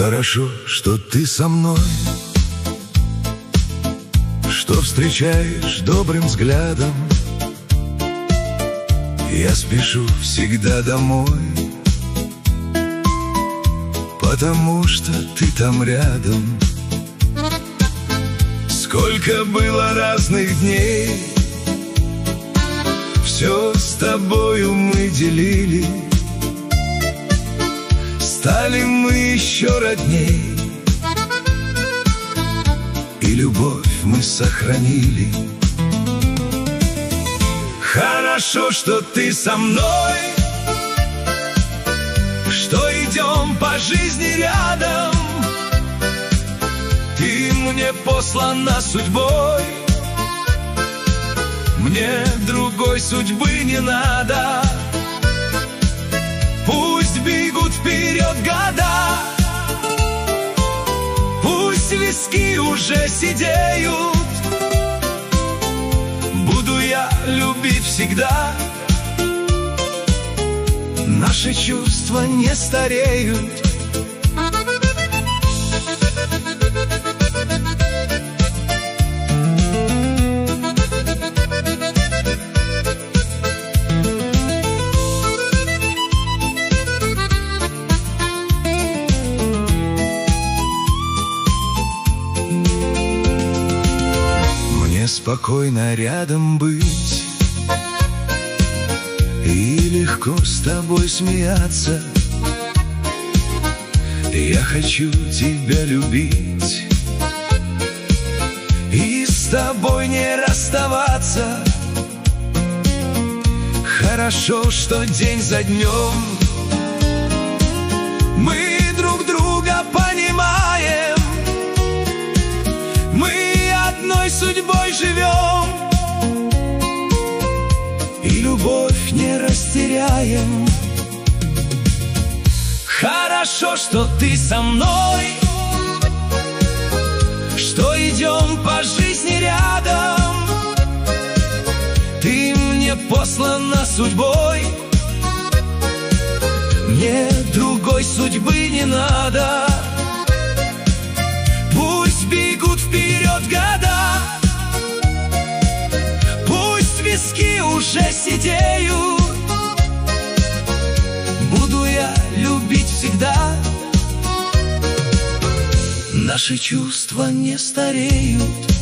Хорошо, что ты со мной, что встречаешь добрым взглядом. Я спешу всегда домой, потому что ты там рядом. Сколько было разных дней, все с тобою мы делили. Стали мы еще родней, и любовь мы сохранили. Хорошо, что ты со мной, что идем по жизни рядом. Ты мне послана судьбой, мне другой судьбы не надо. Пусть бегут вперед года, пусть виски уже сидеют. Буду я любить всегда, наши чувства не стареют. Спокойно рядом быть и легко с тобой смеяться. Я хочу тебя любить и с тобой не расставаться. Хорошо, что день за днем мы друг друга понимаем. Мы одной судьбой живем и любовь не растеряем. Хорошо, что ты со мной, что идем по жизни рядом. Ты мне послана судьбой, мне другой судьбы не надо. Пусть бегут вперед года, пусть виски уже сидеют. Буду я любить всегда, наши чувства не стареют.